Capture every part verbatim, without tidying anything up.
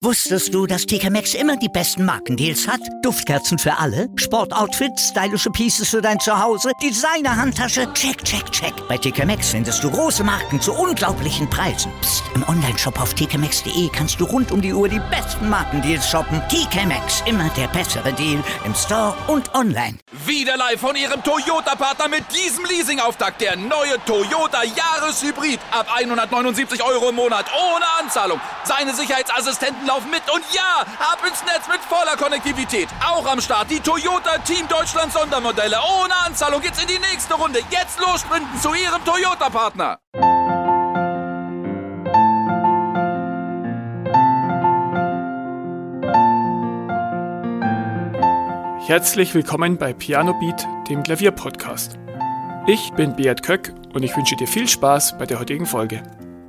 Wusstest du, dass T K Maxx immer die besten Markendeals hat? Duftkerzen für alle, Sportoutfits, stylische Pieces für dein Zuhause, Designer-Handtasche, check, check, check. Bei T K Maxx findest du große Marken zu unglaublichen Preisen. Psst. Im Onlineshop auf t k maxx punkt d e kannst du rund um die Uhr die besten Markendeals shoppen. T K Maxx, immer der bessere Deal im Store und online. Wieder live von Ihrem Toyota-Partner mit diesem Leasing-Auftakt. Der neue Toyota Jahreshybrid. Ab hundertneunundsiebzig Euro im Monat ohne Anzahlung. Seine Sicherheitsassistenten laufen mit und ja, ab ins Netz mit voller Konnektivität. Auch am Start die Toyota Team Deutschland Sondermodelle. Ohne Anzahlung geht's in die nächste Runde. Jetzt los sprinten zu Ihrem Toyota-Partner. Herzlich willkommen bei Piano Beat, dem Klavierpodcast. Ich bin Beat Köck und ich wünsche dir viel Spaß bei der heutigen Folge.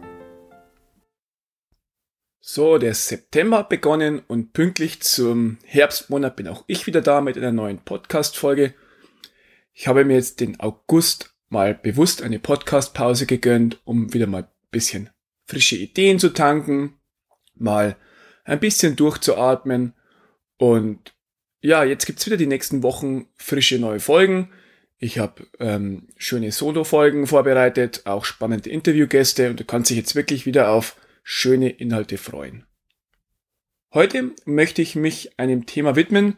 So, der September hat begonnen und pünktlich zum Herbstmonat bin auch ich wieder da mit einer neuen Podcast-Folge. Ich habe mir jetzt den August mal bewusst eine Podcast-Pause gegönnt, um wieder mal ein bisschen frische Ideen zu tanken, mal ein bisschen durchzuatmen und ja, jetzt gibt's wieder die nächsten Wochen frische neue Folgen. Ich habe ähm, schöne Solo-Folgen vorbereitet, auch spannende Interviewgäste und du kannst dich jetzt wirklich wieder auf schöne Inhalte freuen. Heute möchte ich mich einem Thema widmen,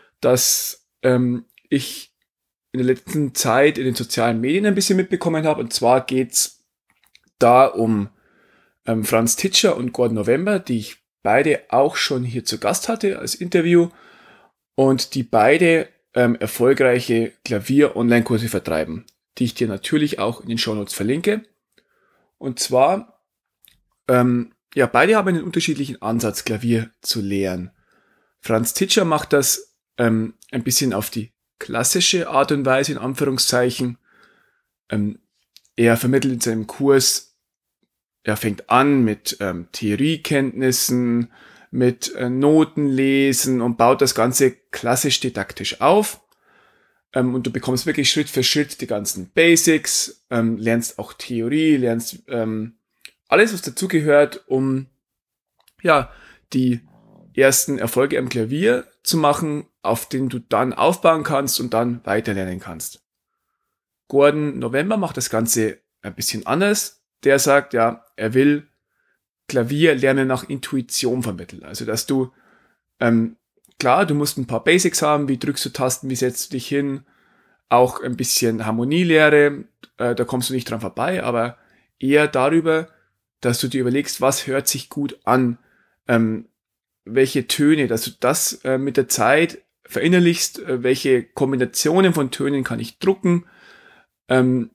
das ähm, ich in der letzten Zeit in den sozialen Medien ein bisschen mitbekommen habe. Und zwar geht's da um ähm, Franz Titscher und Gordon November, die ich beide auch schon hier zu Gast hatte als Interview. Und die beide ähm, erfolgreiche Klavier-Online-Kurse vertreiben, die ich dir natürlich auch in den Shownotes verlinke. Und zwar, ähm, ja, beide haben einen unterschiedlichen Ansatz, Klavier zu lehren. Franz Titscher macht das ähm, ein bisschen auf die klassische Art und Weise, in Anführungszeichen. Ähm, er vermittelt in seinem Kurs, er fängt an mit ähm, Theoriekenntnissen, mit äh, Noten lesen und baut das Ganze klassisch didaktisch auf. Ähm, und du bekommst wirklich Schritt für Schritt die ganzen Basics, ähm, lernst auch Theorie, lernst ähm, alles, was dazugehört, um ja die ersten Erfolge am Klavier zu machen, auf denen du dann aufbauen kannst und dann weiterlernen kannst. Gordon November macht das Ganze ein bisschen anders. Der sagt, ja, er will Klavier lernen nach Intuition vermitteln. Also, dass du, ähm, klar, du musst ein paar Basics haben, wie drückst du Tasten, wie setzt du dich hin, auch ein bisschen Harmonielehre, äh, da kommst du nicht dran vorbei, aber eher darüber, dass du dir überlegst, was hört sich gut an, ähm, welche Töne, dass du das äh, mit der Zeit verinnerlichst, äh, welche Kombinationen von Tönen kann ich drucken, ähm,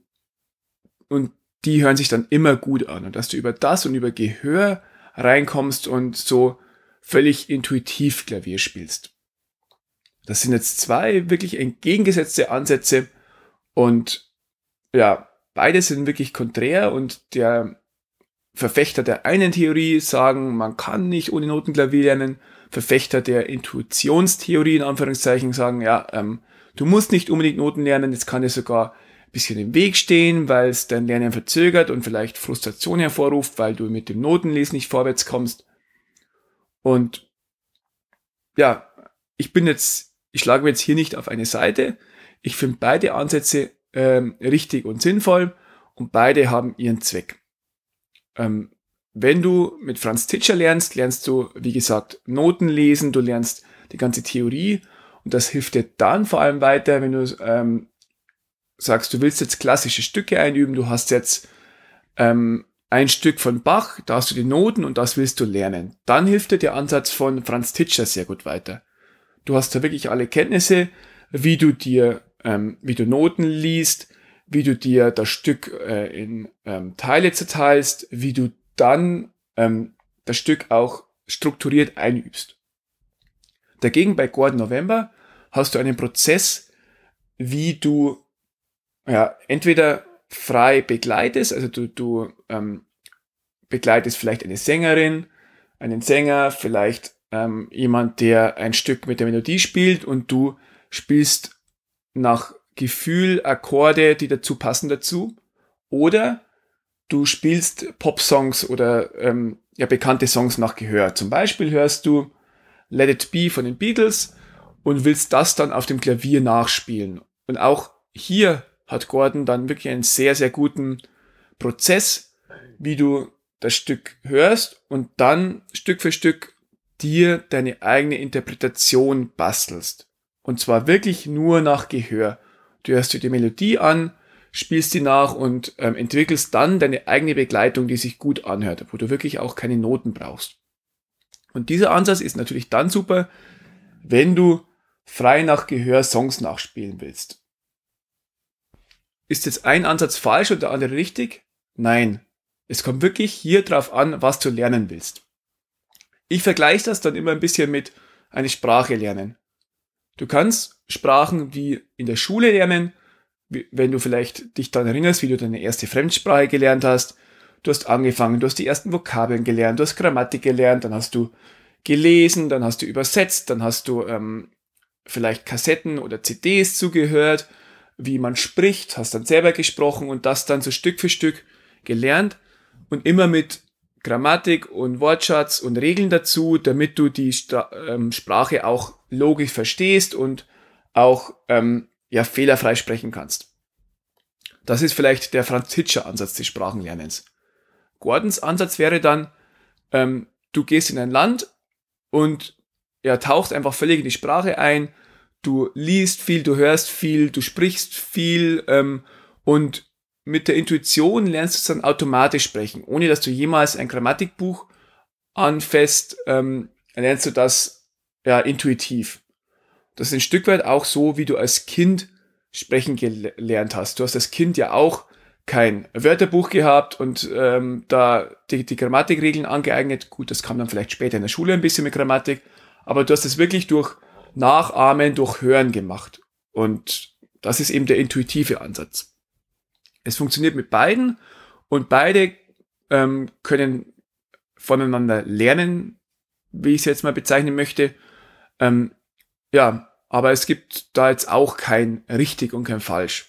und die hören sich dann immer gut an und dass du über das und über Gehör reinkommst und so völlig intuitiv Klavier spielst. Das sind jetzt zwei wirklich entgegengesetzte Ansätze und ja, beide sind wirklich konträr und der Verfechter der einen Theorie sagen, man kann nicht ohne Noten Klavier lernen, Verfechter der Intuitionstheorie in Anführungszeichen sagen, ja, ähm, du musst nicht unbedingt Noten lernen, jetzt kann dir sogar bisschen im Weg stehen, weil es dein Lernen verzögert und vielleicht Frustration hervorruft, weil du mit dem Notenlesen nicht vorwärts kommst. Und ja, ich bin jetzt, ich schlage mir jetzt hier nicht auf eine Seite. Ich finde beide Ansätze ähm, richtig und sinnvoll und beide haben ihren Zweck. Ähm, wenn du mit Franz Titscher lernst, lernst du, wie gesagt, Noten lesen, du lernst die ganze Theorie und das hilft dir dann vor allem weiter, wenn du ähm, sagst, du willst jetzt klassische Stücke einüben, du hast jetzt ähm, ein Stück von Bach, da hast du die Noten und das willst du lernen. Dann hilft dir der Ansatz von Franz Titscher sehr gut weiter. Du hast da wirklich alle Kenntnisse, wie du dir, ähm, wie du Noten liest, wie du dir das Stück äh, in ähm, Teile zerteilst, wie du dann ähm, das Stück auch strukturiert einübst. Dagegen bei Gordon November hast du einen Prozess, wie du ja, entweder frei begleitest, also du, du ähm, begleitest vielleicht eine Sängerin, einen Sänger, vielleicht ähm, jemand, der ein Stück mit der Melodie spielt und du spielst nach Gefühl Akkorde, die dazu passen dazu, oder du spielst Popsongs oder ähm, ja, bekannte Songs nach Gehör. Zum Beispiel hörst du Let It Be von den Beatles und willst das dann auf dem Klavier nachspielen. Und auch hier hat Gordon dann wirklich einen sehr, sehr guten Prozess, wie du das Stück hörst und dann Stück für Stück dir deine eigene Interpretation bastelst. Und zwar wirklich nur nach Gehör. Du hörst dir die Melodie an, spielst die nach und ähm, entwickelst dann deine eigene Begleitung, die sich gut anhört, wo du wirklich auch keine Noten brauchst. Und dieser Ansatz ist natürlich dann super, wenn du frei nach Gehör Songs nachspielen willst. Ist jetzt ein Ansatz falsch und der andere richtig? Nein. Es kommt wirklich hier drauf an, was du lernen willst. Ich vergleiche das dann immer ein bisschen mit einer Sprache lernen. Du kannst Sprachen wie in der Schule lernen, wenn du vielleicht dich daran erinnerst, wie du deine erste Fremdsprache gelernt hast. Du hast angefangen, du hast die ersten Vokabeln gelernt, du hast Grammatik gelernt, dann hast du gelesen, dann hast du übersetzt, dann hast du ähm, vielleicht Kassetten oder C Ds zugehört, wie man spricht, hast dann selber gesprochen und das dann so Stück für Stück gelernt und immer mit Grammatik und Wortschatz und Regeln dazu, damit du die Stra- ähm, Sprache auch logisch verstehst und auch ähm, ja, fehlerfrei sprechen kannst. Das ist vielleicht der Franz-Titscher-Ansatz des Sprachenlernens. Gordons Ansatz wäre dann, ähm, du gehst in ein Land und ja, tauchst einfach völlig in die Sprache ein, du liest viel, du hörst viel, du sprichst viel ähm, und mit der Intuition lernst du es dann automatisch sprechen, ohne dass du jemals ein Grammatikbuch anfasst, ähm, lernst du das ja intuitiv. Das ist ein Stück weit auch so, wie du als Kind sprechen gelernt hast. Du hast als Kind ja auch kein Wörterbuch gehabt und ähm, da die, die Grammatikregeln angeeignet. Gut, das kam dann vielleicht später in der Schule ein bisschen mit Grammatik, aber du hast es wirklich durch Nachahmen, durch Hören gemacht. Und das ist eben der intuitive Ansatz. Es funktioniert mit beiden und beide ähm, können voneinander lernen, wie ich es jetzt mal bezeichnen möchte. Ähm, ja, aber es gibt da jetzt auch kein richtig und kein falsch.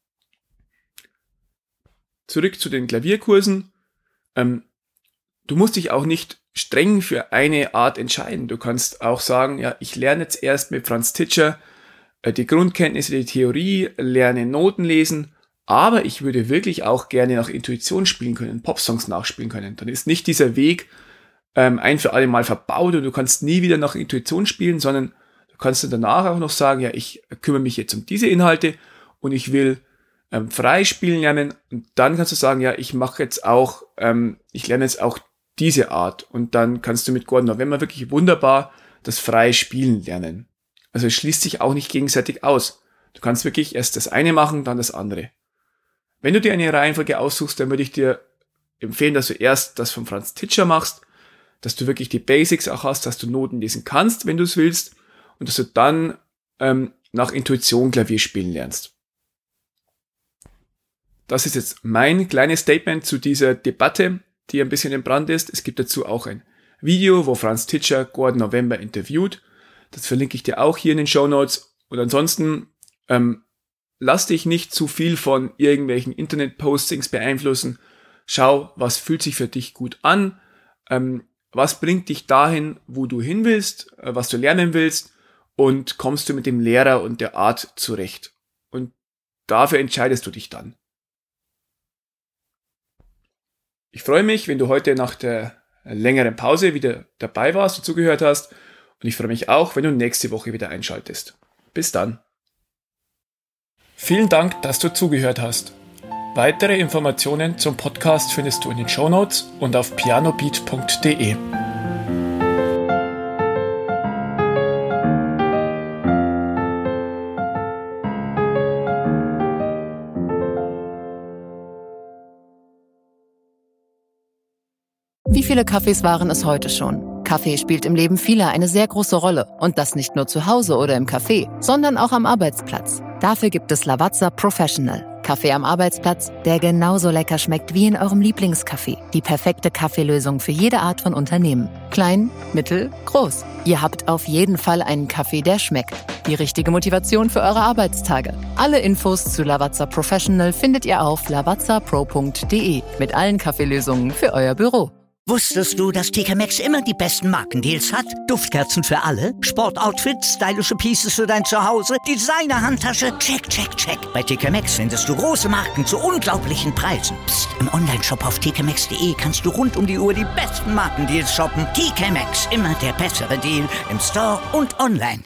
Zurück zu den Klavierkursen. Ähm, du musst dich auch nicht streng für eine Art entscheiden. Du kannst auch sagen, ja, ich lerne jetzt erst mit Franz Titscher äh, die Grundkenntnisse, die Theorie, lerne Noten lesen, aber ich würde wirklich auch gerne nach Intuition spielen können, Popsongs nachspielen können. Dann ist nicht dieser Weg ähm, ein für alle Mal verbaut und du kannst nie wieder nach Intuition spielen, sondern du kannst dann danach auch noch sagen, ja, ich kümmere mich jetzt um diese Inhalte und ich will ähm, frei spielen lernen. Und dann kannst du sagen, ja, ich mache jetzt auch, ähm, ich lerne jetzt auch diese Art. Und dann kannst du mit Gordon November wirklich wunderbar das freie Spielen lernen. Also es schließt sich auch nicht gegenseitig aus. Du kannst wirklich erst das eine machen, dann das andere. Wenn du dir eine Reihenfolge aussuchst, dann würde ich dir empfehlen, dass du erst das von Franz Titscher machst, dass du wirklich die Basics auch hast, dass du Noten lesen kannst, wenn du es willst, und dass du dann ähm, nach Intuition Klavier spielen lernst. Das ist jetzt mein kleines Statement zu dieser Debatte, die ein bisschen im Brand ist. Es gibt dazu auch ein Video, wo Franz Titscher Gordon November interviewt. Das verlinke ich dir auch hier in den Shownotes. Und ansonsten ähm, lass dich nicht zu viel von irgendwelchen Internet-Postings beeinflussen. Schau, was fühlt sich für dich gut an, ähm, was bringt dich dahin, wo du hin willst, äh, was du lernen willst, und kommst du mit dem Lehrer und der Art zurecht. Und dafür entscheidest du dich dann. Ich freue mich, wenn du heute nach der längeren Pause wieder dabei warst und zugehört hast. Und ich freue mich auch, wenn du nächste Woche wieder einschaltest. Bis dann. Vielen Dank, dass du zugehört hast. Weitere Informationen zum Podcast findest du in den Shownotes und auf pianobeat punkt de. Wie viele Kaffees waren es heute schon? Kaffee spielt im Leben vieler eine sehr große Rolle. Und das nicht nur zu Hause oder im Café, sondern auch am Arbeitsplatz. Dafür gibt es Lavazza Professional. Kaffee am Arbeitsplatz, der genauso lecker schmeckt wie in eurem Lieblingscafé. Die perfekte Kaffeelösung für jede Art von Unternehmen. Klein, mittel, groß. Ihr habt auf jeden Fall einen Kaffee, der schmeckt. Die richtige Motivation für eure Arbeitstage. Alle Infos zu Lavazza Professional findet ihr auf lavazza pro punkt de mit allen Kaffeelösungen für euer Büro. Wusstest du, dass T K Maxx immer die besten Markendeals hat? Duftkerzen für alle, Sportoutfits, stylische Pieces für dein Zuhause, Designer-Handtasche, check, check, check. Bei T K Maxx findest du große Marken zu unglaublichen Preisen. Psst. Im Onlineshop auf t k maxx punkt d e kannst du rund um die Uhr die besten Markendeals shoppen. T K Maxx, immer der bessere Deal im Store und online.